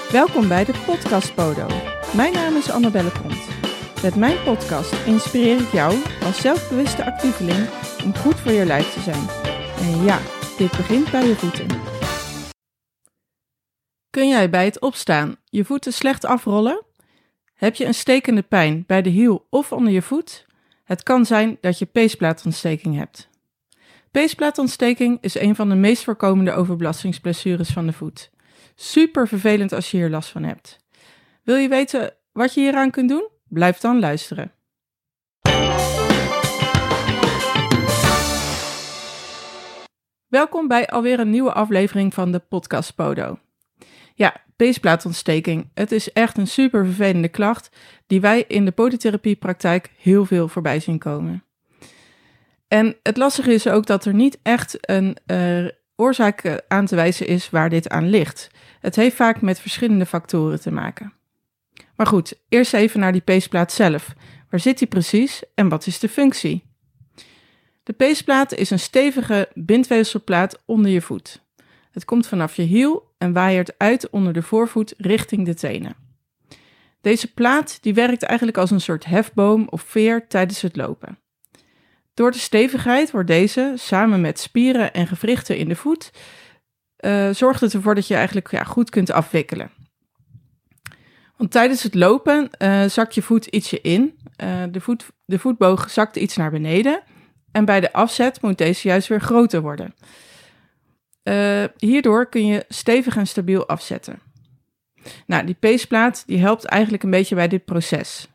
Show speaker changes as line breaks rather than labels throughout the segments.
Welkom bij de podcast Podo. Mijn naam is Annabelle Pont. Met mijn podcast inspireer ik jou als zelfbewuste actieveling om goed voor je lijf te zijn. En ja, dit begint bij je voeten. Kun jij bij het opstaan je voeten slecht afrollen? Heb je een stekende pijn bij de hiel of onder je voet? Het kan zijn dat je peesplaatontsteking hebt. Peesplaatontsteking is een van de meest voorkomende overbelastingsblessures van de voet. Super vervelend als je hier last van hebt. Wil je weten wat je hieraan kunt doen? Blijf dan luisteren. Welkom bij alweer een nieuwe aflevering van de podcast Podo. Ja, peesplaatontsteking. Het is echt een super vervelende klacht die wij in de podotherapiepraktijk heel veel voorbij zien komen. En het lastige is ook dat er niet echt een oorzaak aan te wijzen is waar dit aan ligt. Het heeft vaak met verschillende factoren te maken. Maar goed, eerst even naar die peesplaat zelf. Waar zit die precies en wat is de functie? De peesplaat is een stevige bindweefselplaat onder je voet. Het komt vanaf je hiel en waaiert uit onder de voorvoet richting de tenen. Deze plaat die werkt eigenlijk als een soort hefboom of veer tijdens het lopen. Door de stevigheid wordt deze, samen met spieren en gewrichten in de voet, zorgt het ervoor dat je eigenlijk goed kunt afwikkelen. Want tijdens het lopen zakt je voet ietsje in, de voetboog zakt iets naar beneden en bij de afzet moet deze juist weer groter worden. Hierdoor kun je stevig en stabiel afzetten. Nou, die peesplaat die helpt eigenlijk een beetje bij dit proces.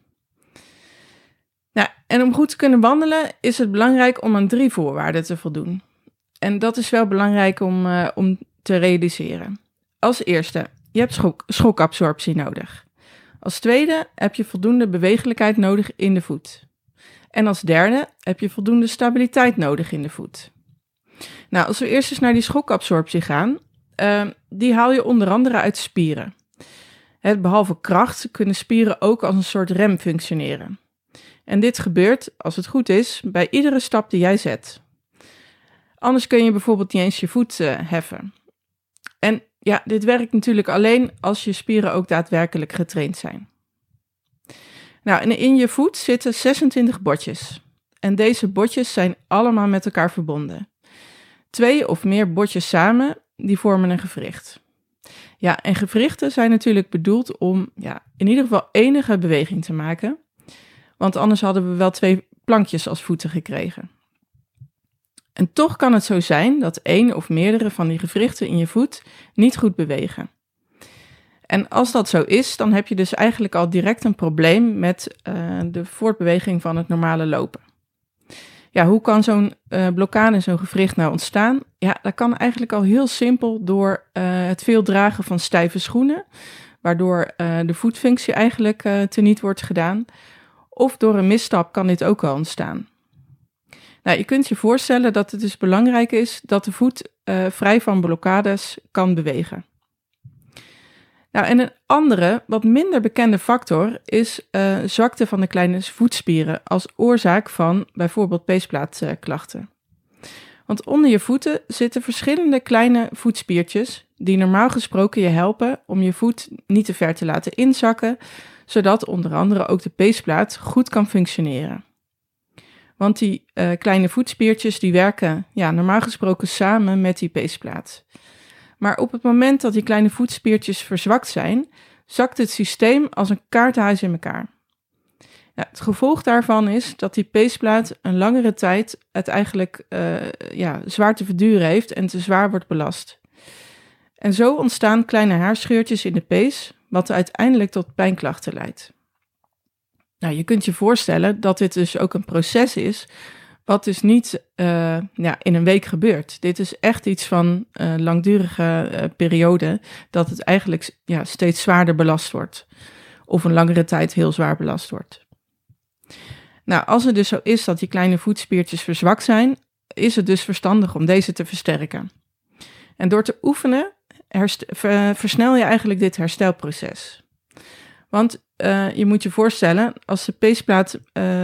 Nou, en om goed te kunnen wandelen is het belangrijk om aan 3 voorwaarden te voldoen. En dat is wel belangrijk om te realiseren. Als eerste, je hebt schokabsorptie nodig. Als tweede heb je voldoende bewegelijkheid nodig in de voet. En als derde heb je voldoende stabiliteit nodig in de voet. Nou, als we eerst eens naar die schokabsorptie gaan, die haal je onder andere uit spieren. Behalve kracht kunnen spieren ook als een soort rem functioneren. En dit gebeurt, als het goed is, bij iedere stap die jij zet. Anders kun je bijvoorbeeld niet eens je voet heffen. En ja, dit werkt natuurlijk alleen als je spieren ook daadwerkelijk getraind zijn. Nou, en in je voet zitten 26 botjes. En deze botjes zijn allemaal met elkaar verbonden. 2 of meer botjes samen, die vormen een gewricht. Ja, en gewrichten zijn natuurlijk bedoeld om in ieder geval enige beweging te maken. Want anders hadden we wel 2 plankjes als voeten gekregen. En toch kan het zo zijn dat 1 of meerdere van die gewrichten in je voet niet goed bewegen. En als dat zo is, dan heb je dus eigenlijk al direct een probleem met de voortbeweging van het normale lopen. Ja, hoe kan zo'n blokkade in zo'n gewricht nou ontstaan? Ja, dat kan eigenlijk al heel simpel door het veel dragen van stijve schoenen, waardoor de voetfunctie eigenlijk teniet wordt gedaan. Of door een misstap kan dit ook al ontstaan. Nou, je kunt je voorstellen dat het dus belangrijk is dat de voet vrij van blokkades kan bewegen. Nou, en een andere, wat minder bekende factor is zwakte van de kleine voetspieren als oorzaak van bijvoorbeeld peesplaatklachten. Want onder je voeten zitten verschillende kleine voetspiertjes die normaal gesproken je helpen om je voet niet te ver te laten inzakken, zodat onder andere ook de peesplaat goed kan functioneren. Want die kleine voetspiertjes die werken normaal gesproken samen met die peesplaat. Maar op het moment dat die kleine voetspiertjes verzwakt zijn, zakt het systeem als een kaartenhuis in elkaar. Nou, het gevolg daarvan is dat die peesplaat een langere tijd het eigenlijk zwaar te verduren heeft en te zwaar wordt belast. En zo ontstaan kleine haarscheurtjes in de pees, wat uiteindelijk tot pijnklachten leidt. Nou, je kunt je voorstellen dat dit dus ook een proces is, wat dus niet in een week gebeurt. Dit is echt iets van een langdurige periode, dat het eigenlijk steeds zwaarder belast wordt. Of een langere tijd heel zwaar belast wordt. Nou, als het dus zo is dat die kleine voetspiertjes verzwakt zijn, is het dus verstandig om deze te versterken. En door te oefenen versnel je eigenlijk dit herstelproces. Want je moet je voorstellen, als de peesplaat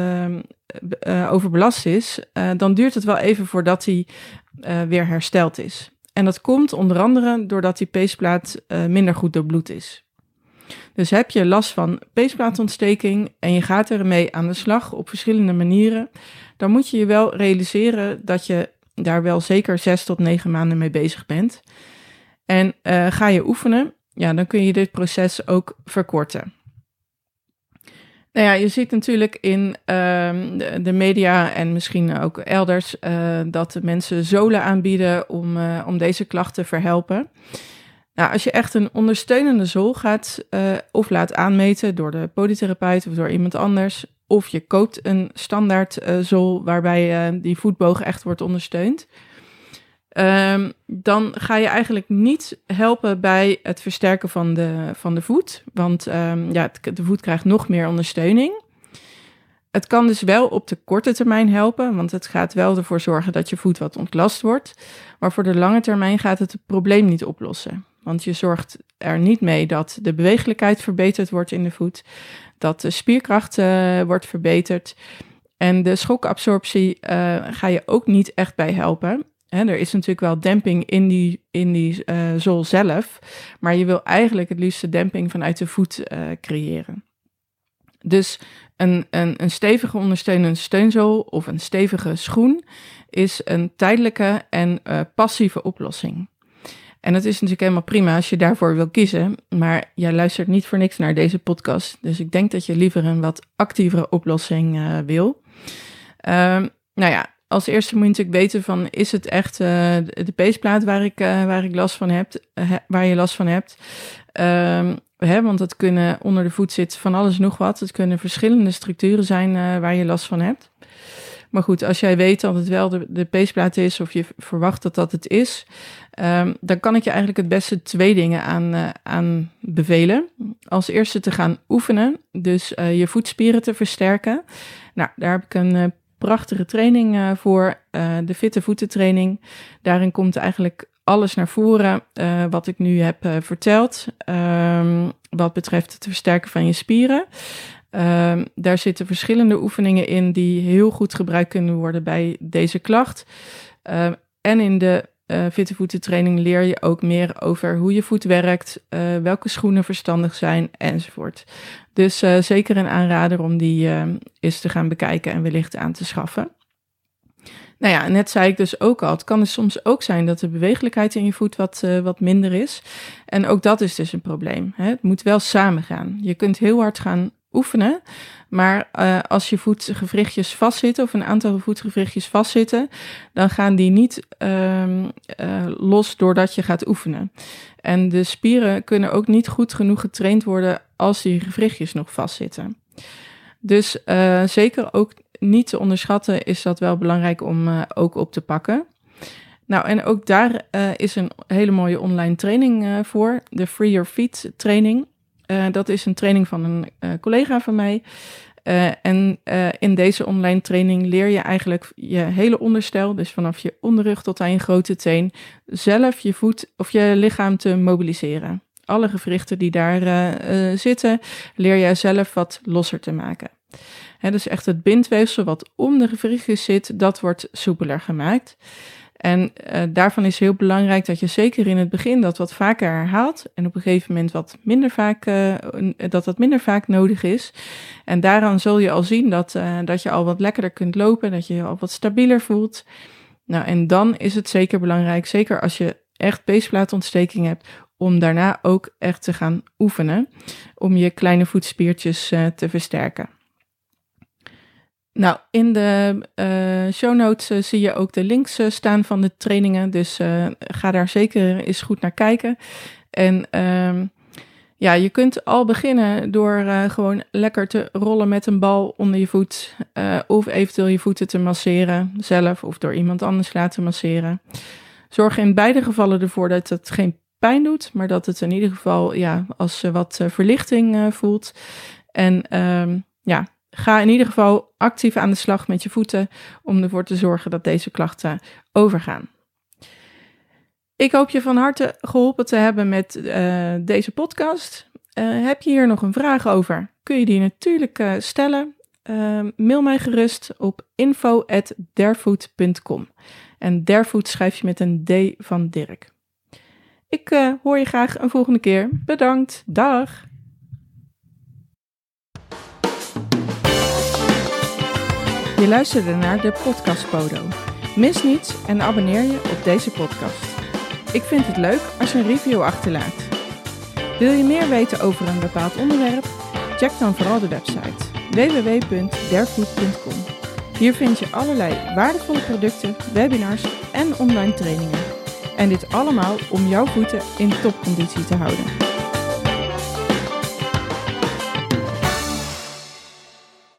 overbelast is, dan duurt het wel even voordat hij weer hersteld is. En dat komt onder andere doordat die peesplaat minder goed doorbloed is. Dus heb je last van peesplaatontsteking en je gaat ermee aan de slag op verschillende manieren, dan moet je je wel realiseren dat je daar wel zeker 6 tot 9 maanden mee bezig bent. En ga je oefenen, ja, dan kun je dit proces ook verkorten. Nou ja, je ziet natuurlijk in de media en misschien ook elders dat de mensen zolen aanbieden om deze klacht te verhelpen. Nou, als je echt een ondersteunende zool gaat of laat aanmeten door de polytherapeut of door iemand anders, of je koopt een standaard zool waarbij die voetboog echt wordt ondersteund, dan ga je eigenlijk niet helpen bij het versterken van de voet. Want de voet krijgt nog meer ondersteuning. Het kan dus wel op de korte termijn helpen, want het gaat wel ervoor zorgen dat je voet wat ontlast wordt. Maar voor de lange termijn gaat het probleem niet oplossen. Want je zorgt er niet mee dat de bewegelijkheid verbeterd wordt in de voet, dat de spierkracht wordt verbeterd. En de schokabsorptie ga je ook niet echt bij helpen. Er is natuurlijk wel demping in die zool zelf, maar je wil eigenlijk het liefst de demping vanuit de voet creëren. Dus een stevige ondersteunende steunzool of een stevige schoen is een tijdelijke en passieve oplossing. En dat is natuurlijk helemaal prima als je daarvoor wil kiezen, maar jij luistert niet voor niks naar deze podcast, dus ik denk dat je liever een wat actievere oplossing wil. Als eerste moet je natuurlijk weten van, is het echt de peesplaat waar ik last van heb, waar je last van hebt? Want het kunnen onder de voet zit van alles nog wat. Het kunnen verschillende structuren zijn waar je last van hebt. Maar goed, als jij weet dat het wel de peesplaat is of je verwacht dat dat het is, dan kan ik je eigenlijk het beste 2 dingen aan bevelen. Als eerste te gaan oefenen, dus je voetspieren te versterken. Nou, daar heb ik een prachtige training voor, de fitte voetentraining. Daarin komt eigenlijk alles naar voren wat ik nu heb verteld, wat betreft het versterken van je spieren. Daar zitten verschillende oefeningen in die heel goed gebruikt kunnen worden bij deze klacht. En in de fitte voetentraining leer je ook meer over hoe je voet werkt, welke schoenen verstandig zijn enzovoort. Dus zeker een aanrader om die eens te gaan bekijken en wellicht aan te schaffen. Nou ja, net zei ik dus ook al, het kan dus soms ook zijn dat de bewegelijkheid in je voet wat minder is. En ook dat is dus een probleem. Hè? Het moet wel samen gaan. Je kunt heel hard gaan oefenen, maar als je voetgewrichtjes vastzitten of een aantal voetgewrichtjes vastzitten, dan gaan die niet los doordat je gaat oefenen. En de spieren kunnen ook niet goed genoeg getraind worden als die gewrichtjes nog vastzitten. Dus zeker ook niet te onderschatten is dat wel belangrijk om ook op te pakken. Nou, en ook daar is een hele mooie online training voor, de Free Your Feet training. Dat is een training van een collega van mij. In deze online training leer je eigenlijk je hele onderstel, dus vanaf je onderrug tot aan je grote teen, zelf je voet of je lichaam te mobiliseren. Alle gewrichten die daar zitten, leer jij zelf wat losser te maken. Dus echt het bindweefsel wat om de gewrichtjes zit, dat wordt soepeler gemaakt. En daarvan is heel belangrijk dat je zeker in het begin dat wat vaker herhaalt en op een gegeven moment wat minder vaak nodig is. En daaraan zul je al zien dat je al wat lekkerder kunt lopen, dat je je al wat stabieler voelt. Nou, en dan is het zeker belangrijk, zeker als je echt peesplaatontsteking hebt, om daarna ook echt te gaan oefenen, om je kleine voetspiertjes te versterken. Nou, in de show notes zie je ook de links staan van de trainingen, dus ga daar zeker eens goed naar kijken. En je kunt al beginnen door gewoon lekker te rollen met een bal onder je voet, of eventueel je voeten te masseren zelf of door iemand anders laten masseren. Zorg in beide gevallen ervoor dat het geen pijn doet, maar dat het in ieder geval als wat verlichting voelt. En ga in ieder geval actief aan de slag met je voeten om ervoor te zorgen dat deze klachten overgaan. Ik hoop je van harte geholpen te hebben met deze podcast. Heb je hier nog een vraag over? Kun je die natuurlijk stellen. Mail mij gerust op info@derfoot.com. En Derfoot schrijf je met een D van Dirk. Ik hoor je graag een volgende keer. Bedankt. Dag. Je luisterde naar de podcast Podo. Mis niets en abonneer je op deze podcast. Ik vind het leuk als je een review achterlaat. Wil je meer weten over een bepaald onderwerp? Check dan vooral de website www.derfood.com. Hier vind je allerlei waardevolle producten, webinars en online trainingen. En dit allemaal om jouw voeten in topconditie te houden.